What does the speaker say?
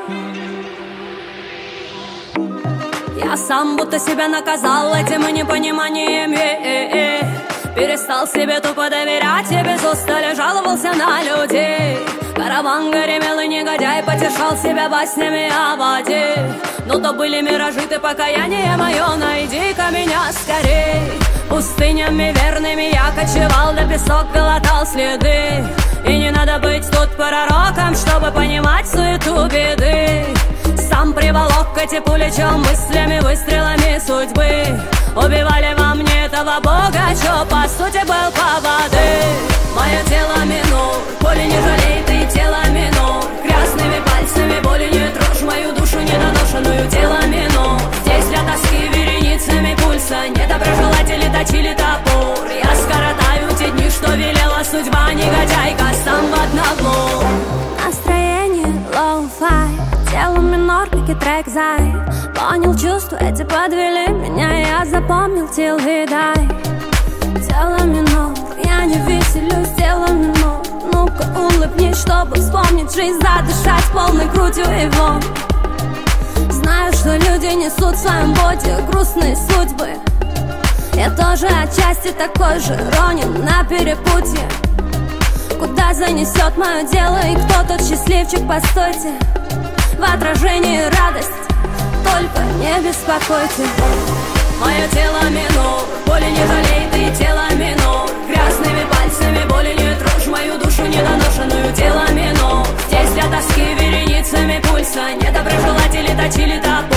Я сам будто себя наказал этим непониманием. Перестал себе тупо доверять и без устали жаловался на людей. Караван гремел и негодяй потешал себя баснями о воде. Но то были миражи, ты покаяние мое, найди-ка меня скорей. Пустынями верными я кочевал, да песок глотал следы. И не надо быть тут пророком, чтобы понимать суету беды. Сам приволок эти пули, чем мыслями, выстрелами судьбы. Убивали во мне этого бога, чё по сути был поводы. Мое тело минор, боли не жалей, ты тело минор. Грязными пальцами боли не трожь мою душу недоношенную. Тело минор, здесь для тоски вереницами пульса недоброжелатели точили топор. Я скоротаю те дни, что велела судьба, негодяйка, сам в одного. Настроение лоу-фай, тело минор, как и трек зай. Понял чувства, эти подвели меня, я запомнил till we die. Тело минор, я не веселюсь, тело минор. Ну-ка улыбнись, чтобы вспомнить жизнь, задышать полной грудью его. Знаю, что люди несут в своем боде грустные судьбы. Я тоже отчасти такой же, ронен на перепутье. Куда занесет мое дело и кто тот счастливчик, постойте. В отражении радость, только не беспокойте. Мое тело минор, боли не жалей, ты тело минор. Грязными пальцами боли не трожь мою душу недоношенную. Тело минор, здесь для тоски вереницами пульса недоброжелатели точили топор.